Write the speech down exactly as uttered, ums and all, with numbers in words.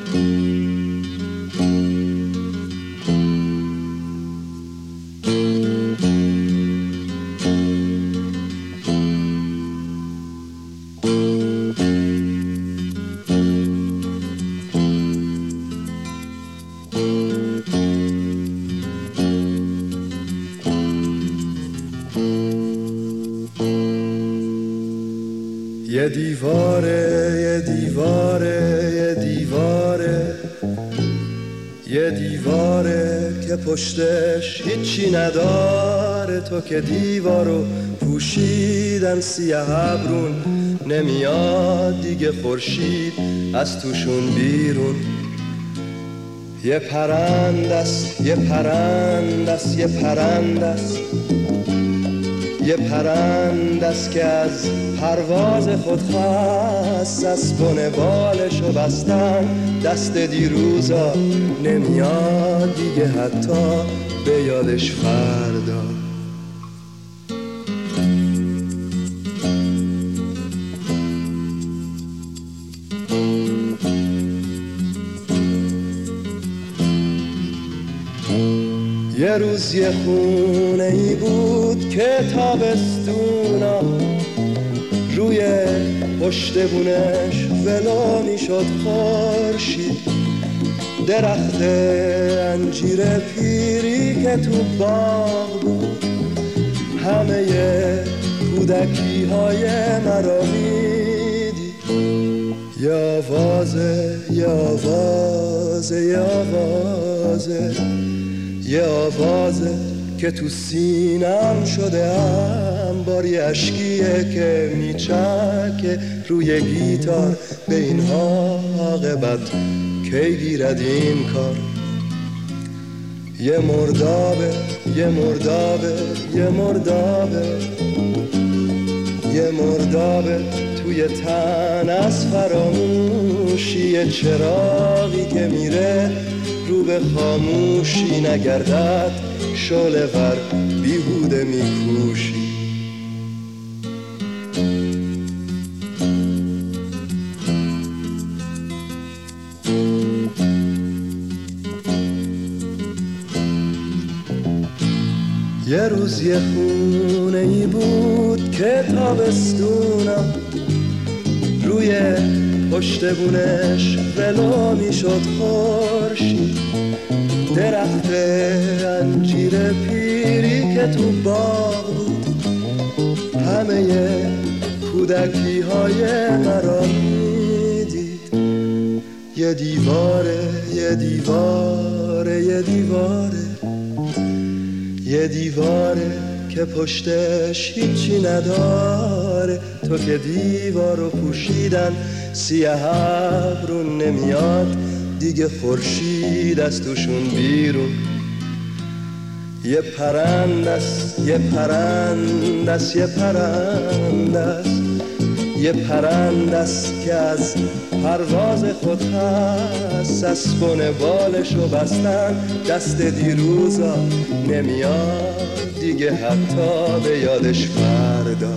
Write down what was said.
یه دیواره یه دیواره یه دیواره یه دیواره که پشتش هیچی نداره، تو که دیوارو پوشیدن سیاه ابرون، نمیاد دیگه خورشید از توشون بیرون. یه پرندست یه پرندست یه پرندست یه پرندست که از پرواز خود خست، از بن بالشو بستن دست دیروزا، نمیاد دیگه حتی به یادش فردا. یه روز یه خونه ای بود که تابستونا روی پشت بونش ولو میشد خورشید، درخت انجیر پیری که تو باغ بود همه کودکی های مرا میدید. یه آوازه یه آوازه یه آوازه یه آوازه که تو سینم شده انبار، یه عشقیه که میچکه روی گیتار، به این عاقبت کی گیرد این کار. یه مردابه یه مردابه یه مردابه یه مردابه توی تن از فراموشی، یه چراغی که میره رو به خاموشی، نگردد شعله ور بیهوده میکوشی. یه روز یه خونه ای بود که تابستونم روی پشت بونش ولو میشد خورشید، درخت انجیر پیری که تو باغ بود همه کودکی های مرا میدید. یه دیواره یه دیواره یه دیواره یه دیواره که پشتش هیچی نداره، تو که دیوارو پوشیدن سیاه ابرون، نمیاد دیگه خورشید از توشون بیرون. یه پرندست یه پرندست یه پرندست یه پرندست که از پرواز خود هست، از بن بالشو بستن دست دیروزا، نمیاد دیگه حتی به یادش فردا.